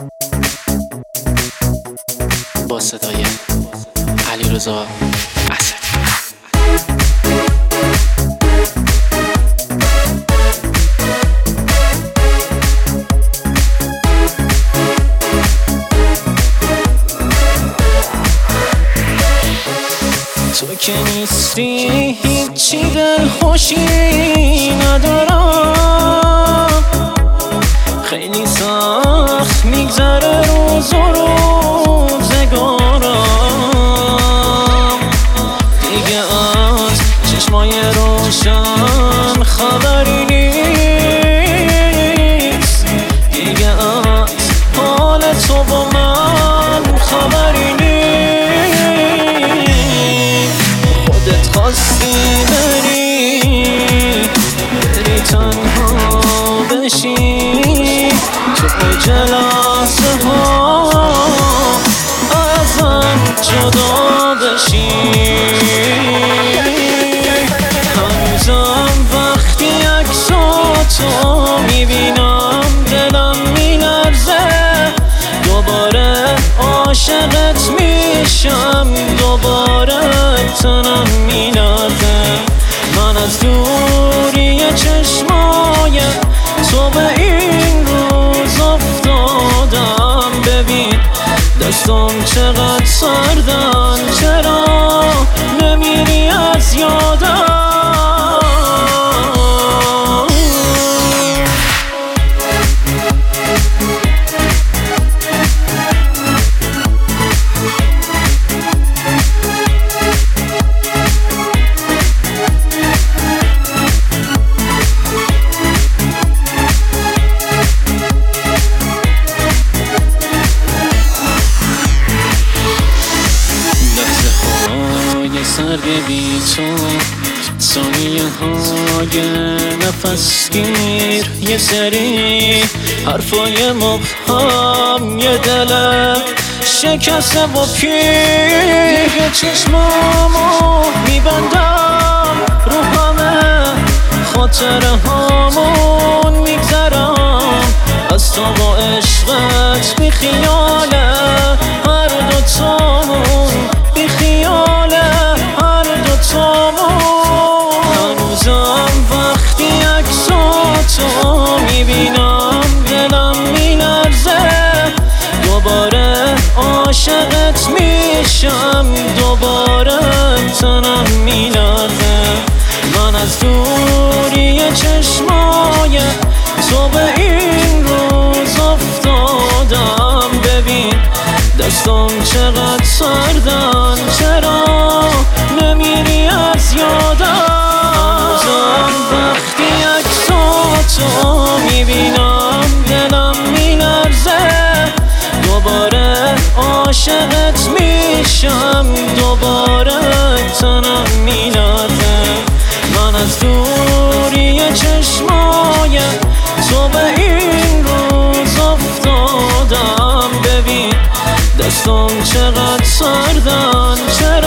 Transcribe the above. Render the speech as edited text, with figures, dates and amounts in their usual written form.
با صدای علیرضا اسدی. تو که نیستی هیچی دل خوشی ندارم، خیلی سخت میگذره روز و روزگارم، دیگه از چشمای روشن خبری نیست، دیگه از حال تو با من خبری نیست. خودت خواستی بری تنها بشی، تو جلسه ها ازم جدا بشی. هنوزم وقتی عکساتو میبینم دلم میلرزه، دوباره عاشقت میشم، دوباره تنم میلرزه. من از دوری چشمای تو به این روز افتادم، ببین دستم چقدر سردن، چرا نمیری از یادم؟ سرگ بی تو، ثانیه های نفس گیر، یه سری حرفای مبهم، یه دل شکسته و پیر. دیگه چشمامو میبندم رو همه خاطره هامون، میگذرم از تو با عشقت بی خیاله هر دوتامون، بی خیاله هر دوتامون. هنوزم وقتی عکساتو میبینم دلم میلرزه، دوباره عاشقت میشم، دوباره تنم میلرزه. من از دوری چشمای تو به این روز افتادم، ببین دستم چقدر سردن، چرا نمیری از یادم؟ هنوزم وقتی عکساتو میبینم دلم میلرزه، دوباره عاشقت میشم، دوباره تنم میلرزه. من از دوری چشمای تو به این روز افتادم، ببین دستم چقدر سردن، چرا